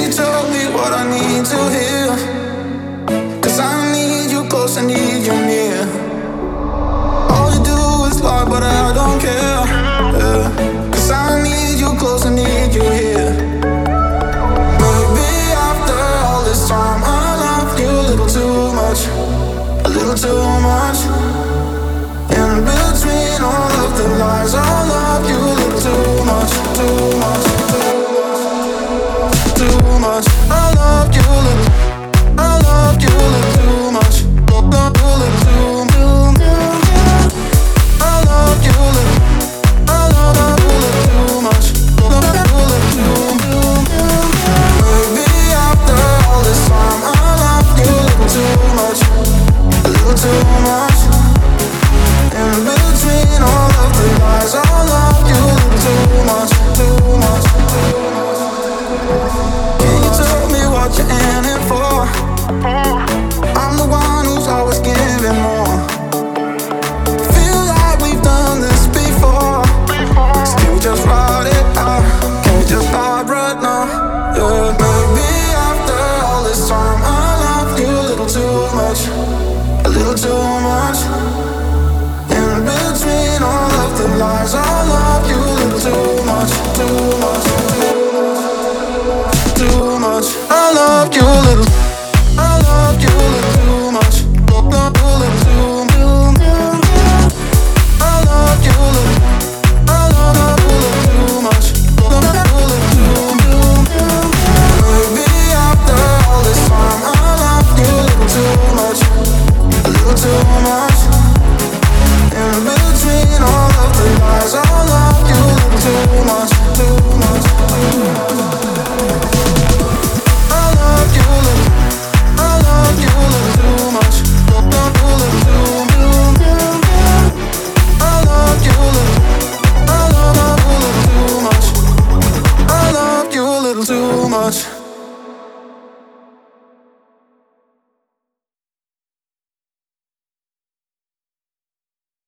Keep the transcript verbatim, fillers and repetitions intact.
you tell me what I need to hear. Cause I need you close, I need you near. All you do is lie, but I don't care, yeah. Cause I need you close, I need you here. Maybe after all this time I love you a little too much, a little too much.